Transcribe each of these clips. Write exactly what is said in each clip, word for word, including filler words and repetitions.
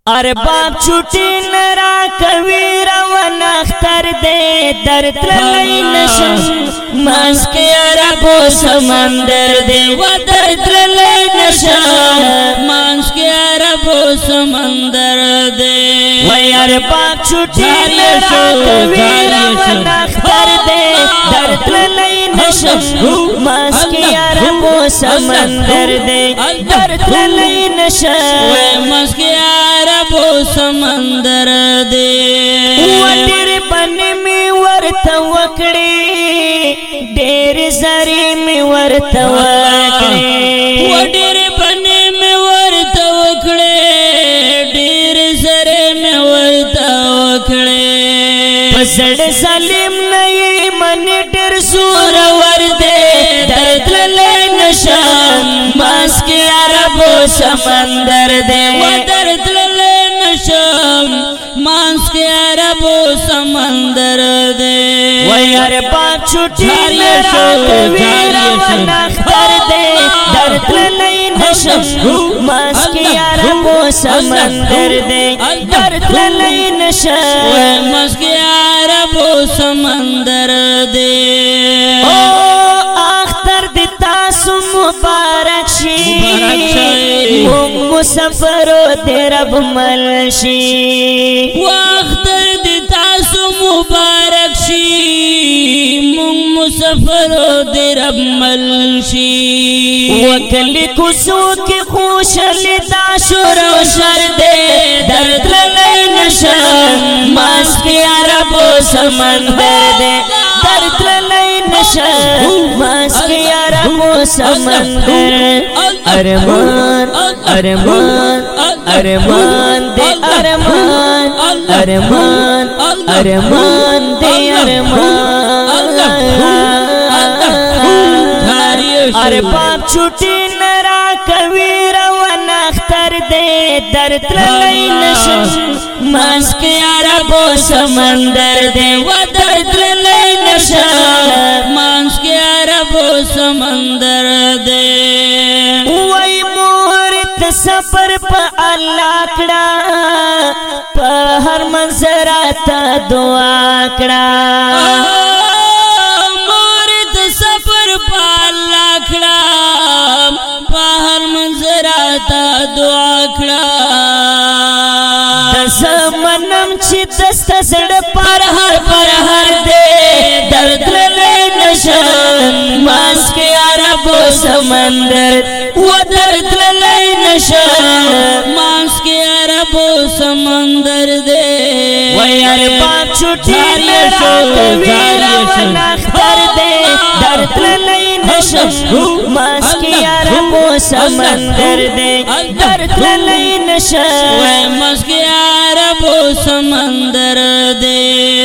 ارباب چھوٹی نرا کوي روان اختر دے درد لئی نشم ماس کے عربو سمندر دے و درد لئی نشم ماس کے عربو سمندر دے و ارباب چھوٹی نرا کوي روان اختر دے درد لئی نشم ماس کے عربو سمندر دے درد لئی نشم ماس کے عربو سمندر دے ډېر بنې مې ورته وکړې ډېر زرې مې ورته وکړې ډېر بنې مې ورته وکړې ډېر زرې مې ورته وکړې په زړه ظالم نه یې منې ډېر زورور دی درد تللی نشم ماس کې عربو سمندر دی درد تللی نشم ماس کے عربو سمندر دے وی ارباب چھوٹی نرا کوي روان اختر دے درد لئی نشم ماس کے عربو سمندر دے درد لئی نشم ماس کے عربو سمندر دے اختر دی تاسو مبارک شي مسافرو دی رب مل شي واختر دی تاسو مبارک شي مونږ مسافرو دی رب مل شي وکلی کوڅو کې خوشالي دا شور او شر دی درد لئی نشم ماس کې عربو سمندر دی درد لئی نشم ماس کې عربو سمندر ارمان ارمان ارمان دے ارمان ارمان ارمان دے ارمان ارباب چھوٹی نرا کوي روان اختر دے درد لئی نشم ماس کے عربو سمندر دے و درد لئی نشم ماس کے عربو سمندر دے وای مورت سفر پا اللہ کڑا پا ہر منظراتا دعا کڑا مورت سفر پا اللہ کڑا پا ہر منظراتا دعا کڑا دزمنم چی دست زڑ پر ہر پر ہر دے درد لئی نشم ماس کے عربو سمندر و درد لئی نشم ماس کے عربو سمندر دے وی ارباب چھوٹی نرا کوي روان اختر دے درد لئی نشم ماس کے عربو سمندر دے درد لئی نشم ماس کے عربو سمندر دے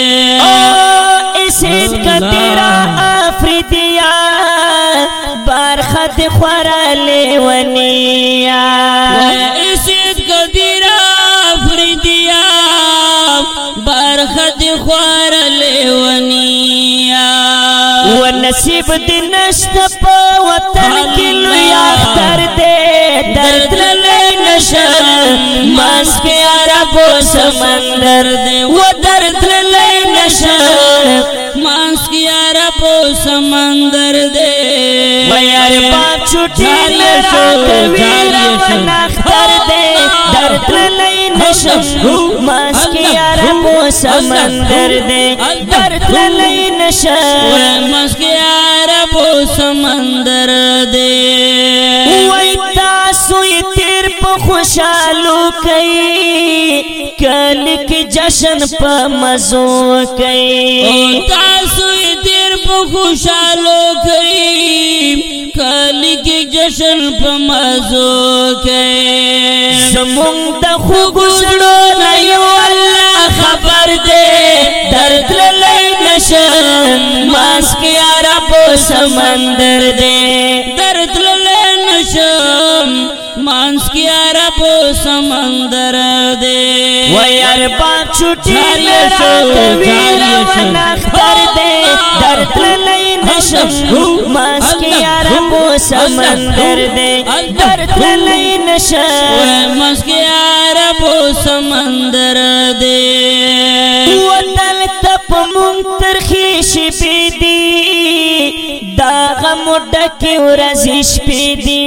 اسید کا تیرا آفریدیا بارخد خورا لیونیا اسید کا تیرا آفریدیا بارخد خورا لیونیا و نصیب دی نشت پا وطن کی لوی اختر دے درد لئی نشم ماس کے عربو سمندر دے و درد لئی نشم ماس کی عربو سمندر دے وی ارباب چھوٹی نرا کوي روان اختر دے درد لئی نشم ماس کے عربو سمندر دے درد لئی نشم ماس کے عربو سمندر دے وی تاسو ی تیر پا خوشالو کئی کلک جشن پا مزو کئی تاسو ی تیر پا خوشالو کئی کلک جشن پا مزو کئی زمون دا خوب زڑو لیو اللہ خبر دے درد لئی نشم ماس کے عربو سمندر دے درد لئی نشم ماس کی عربو سمندر دے وی ارباب چھوٹی نرا کوي روان اختر دے درد لئی نشم ماسکی عربو سمندر دے درتللی نشم ماسکی عربو سمندر دے وطن تپ منترخی شپی دی دا غم ڈکی ورزش پی دی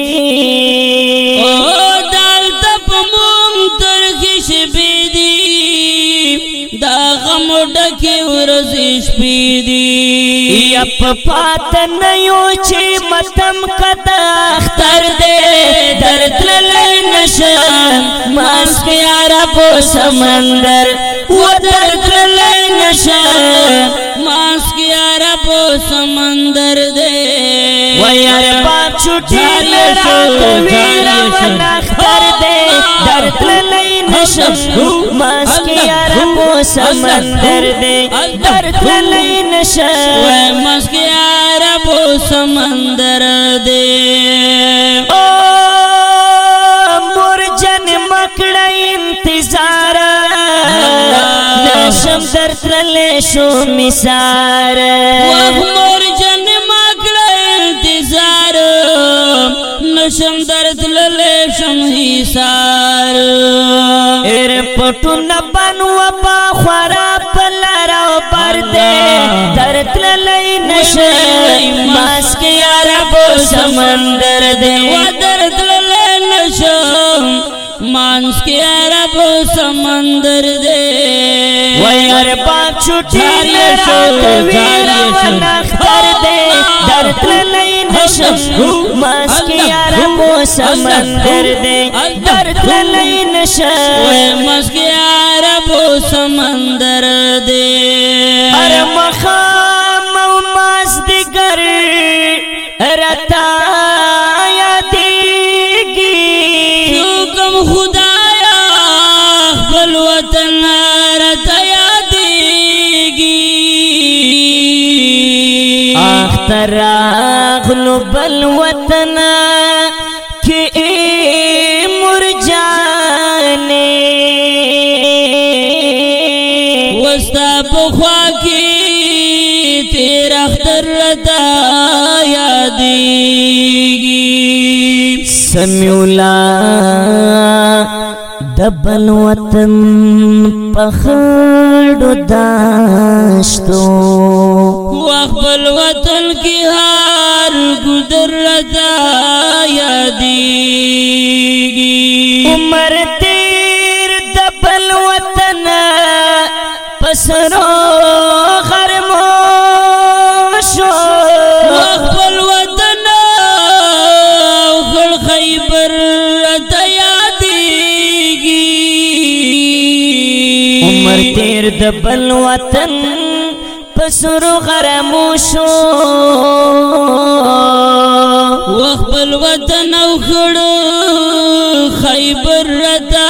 دال تپ منترخی شپی دی دا غم ڈکی ورزش پی دی یپ پات نیو چی متم کتا اختر دے درتللی نشم ماسکی عربو سمندر و درتللی نشم ماسکی عربو سمندر دے ویار باپ چھوٹی لرات ویرا ون اختر دے درتللی نشم ماسکی عربو سمندر دے درتللی نشم ماسکی عربو سمندر دے مرجن مکڑا انتظار نشم درتللی شو مسار مرجن مکڑا انتظار نشم درتللی شم حسار ایر پٹو نبانو با خورا پلارا بر دے درتللی نشم ماسکی عربو سمندر دے درتللی نشم ماسکی عربو سمندر دے ویار باپ چھوٹی لرات ویرا ون اختر دے درتللی نشم ماسکی عربو سمندر دے درتللی نشم ماسکی عربو سمندر دے ہر مخام و مازدگر رتا یادیگی حکم خدایا خپل وطن رتا یادیگی اختر اغلو بل وطن کی مرجانے وستا پخوا کی تیر اختر رتا یادیگی سمیولا دبل وطن پخڑو داشتو واخبل وطن کی ہار گدر رتا یادیگی عمر تیر دبل وطن پسرو غرمو شو واخبل وطن اخل خیبر رتا یادیگی عمر تیر دبل وطن پسرو غرمو شو واخبل وطن اخل خیبر رتا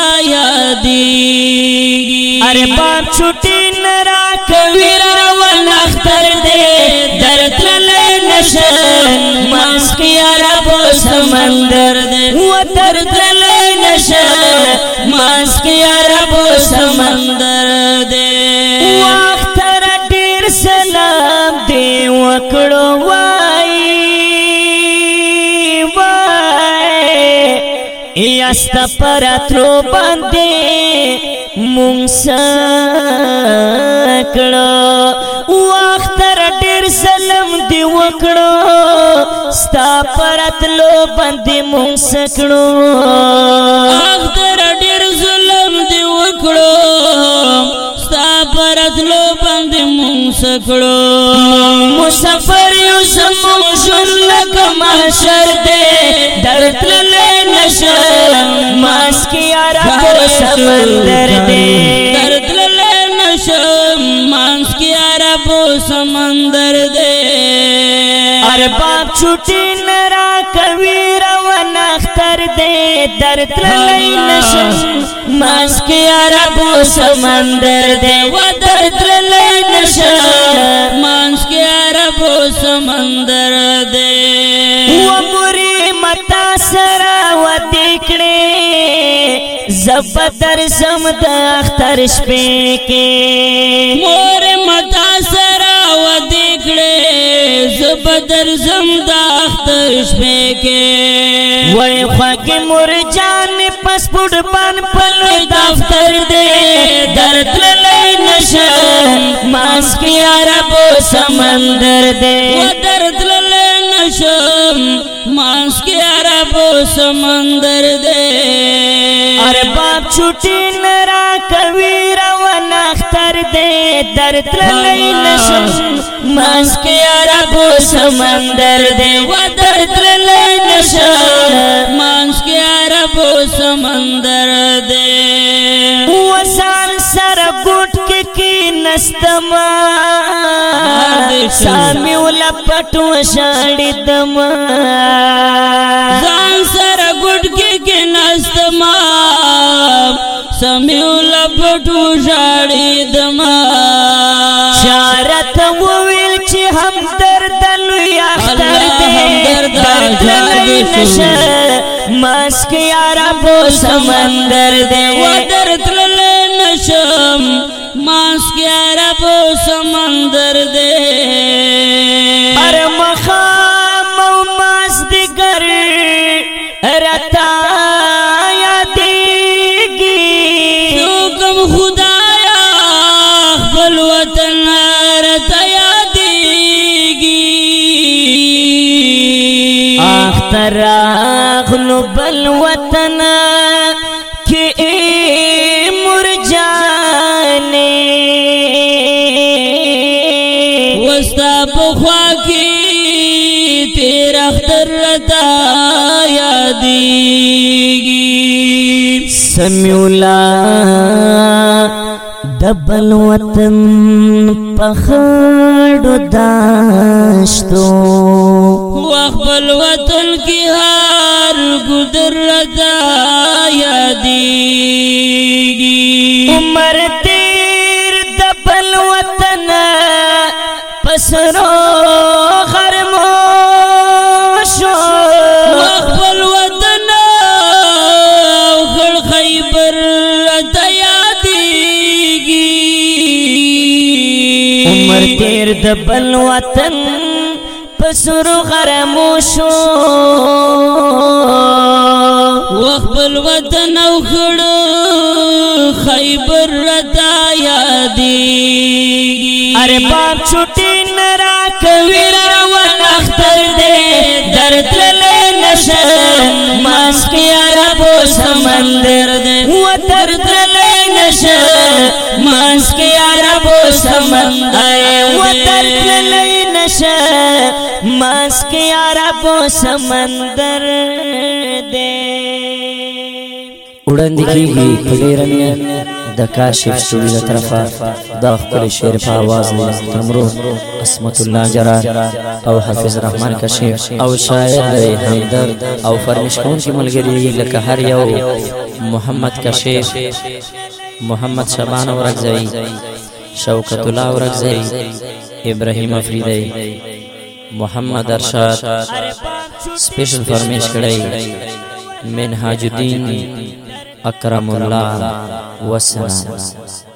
یادیگی ارے باپ چھوٹی نرا کویرا ون اختر دے درتللی نشم ماسکی عربو سمندر دے و درتللی نشم ماسکی عربو سمندر دے و اختر دیر سلام دے وکڑو وائی یاستا پراتلو باندے مونگ سکڑو واختر دیر سلم دی وکڑو ستا پراتلو باندے مونگ سکڑو اختر دیر سلم دی وکڑو ستا پراتلو باندے مونگ سکڑو مسافر یوسم شلک محشر دے درتللی نشم ماسکی عربو سمندر دے درتللی نشم ماسکی عربو سمندر دے ارباب چھوٹی نرا کویرا ون اختر دے درتللی نشم ماسکی عربو سمندر دے و درتللی نشم ماسکی عربو سمندر دے و مری متا سرا و دیکھنے زبدر زمد اختر شپے کے مور متا سرا و دیکھنے زبدر بدر زم دا اختر شپے کے وای خواږه مرجان پس پډ بان پلوي دفتر دې درد لای نشه ماس کې عربو سمندر دې و درد لای نشه ماس کې عربو سمندر دې اره باپ چھٹی نرا کوي روان اختر دې درد لای نشه ماس کې عربو سمندر دې و درد لای نشه ماس کې عربو سمندر دې وسان سر ګټ کې کی نستما سامي ولا پټو شاړې دما ځان سره ګټ کې کې نستما سامي ولا پټو شاړې دما شارت وویل چې هم درد لوی اختر دې درد لوی نشه ماس کې عربو سمندر دې و درد لوی نشه ماس کې عربو سمندر دې ار مخام او ماس دګر رتا یادېږي حکم خدایا خپل وطن رتا یادېږي اختر اغلو بل وطن کې وستا پخوا کی تیر اختر رتا یادیگی سمیولا دبل وطن پخڑو داشتو واخبل وطن کی ہار گدر رتا یادیگی عمر تیر دبل وطن پسرو خرموشو واخبل وطن خر خیبر رتا یادیگی عمر تیر دبل وطن پسرو خرموشو واخبل وطن او خر خیبر رتا یادیگی ارے باپ چھٹی نرا کوي روان اختر دې درد لای نشه ماس کې عربو سمندر دې و درد لای نشه ماس کې عربو سمندر و درد لای نشه ماس کې عربو سمندر دې وړاندې کیږي په ډېره مینه د کاشف سټوډیو له طرفه دا ښکلی شعر په اواز دی تمرو عصمت الله جرار او حافظ رحمان کشیف او شاعر دی همدرد او فرمایش کوونکي ملګري لکه هر یو محمد کشیف محمد شبان اورکزئی شوکت الله اورکزئی ابراهیم افریدی محمد ارشاد سپیشل فرمایش کړی منهاج الدین اکرم الله والسلام.